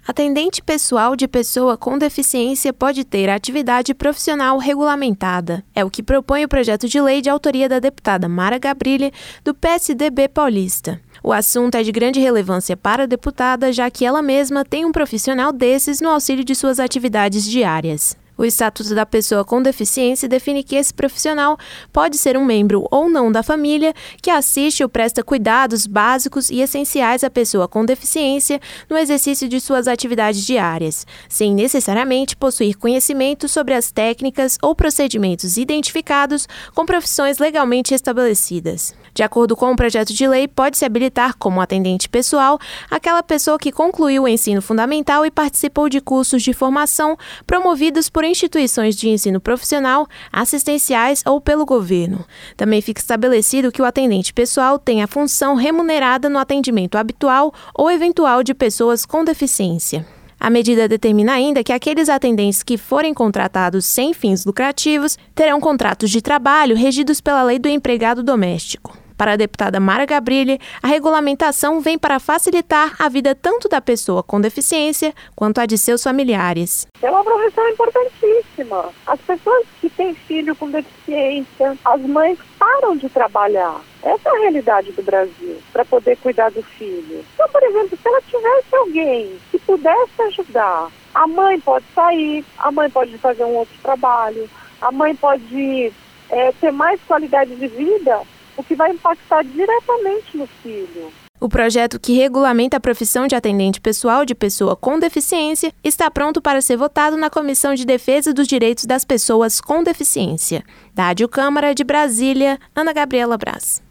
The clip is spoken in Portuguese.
Atendente pessoal de pessoa com deficiência pode ter atividade profissional regulamentada. É o que propõe o projeto de lei de autoria da deputada Mara Gabrilli, do PSDB paulista. O assunto é de grande relevância para a deputada, já que ela mesma tem um profissional desses no auxílio de suas atividades diárias. O Estatuto da Pessoa com Deficiência define que esse profissional pode ser um membro ou não da família que assiste ou presta cuidados básicos e essenciais à pessoa com deficiência no exercício de suas atividades diárias, sem necessariamente possuir conhecimento sobre as técnicas ou procedimentos identificados com profissões legalmente estabelecidas. De acordo com o projeto de lei, pode-se habilitar como atendente pessoal aquela pessoa que concluiu o ensino fundamental e participou de cursos de formação promovidos por instituições de ensino profissional, assistenciais ou pelo governo. Também fica estabelecido que o atendente pessoal tem a função remunerada no atendimento habitual ou eventual de pessoas com deficiência. A medida determina ainda que aqueles atendentes que forem contratados sem fins lucrativos terão contratos de trabalho regidos pela Lei do Empregado Doméstico. Para a deputada Mara Gabrilli, a regulamentação vem para facilitar a vida tanto da pessoa com deficiência quanto a de seus familiares. É uma profissão importantíssima. As pessoas que têm filho com deficiência, as mães param de trabalhar. Essa é a realidade do Brasil, para poder cuidar do filho. Então, por exemplo, se ela tivesse alguém que pudesse ajudar, a mãe pode sair, a mãe pode fazer um outro trabalho, a mãe pode ter mais qualidade de vida, o que vai impactar diretamente no filho. O projeto que regulamenta a profissão de atendente pessoal de pessoa com deficiência está pronto para ser votado na Comissão de Defesa dos Direitos das Pessoas com Deficiência. Da Rádio Câmara de Brasília, Ana Gabriela Braz.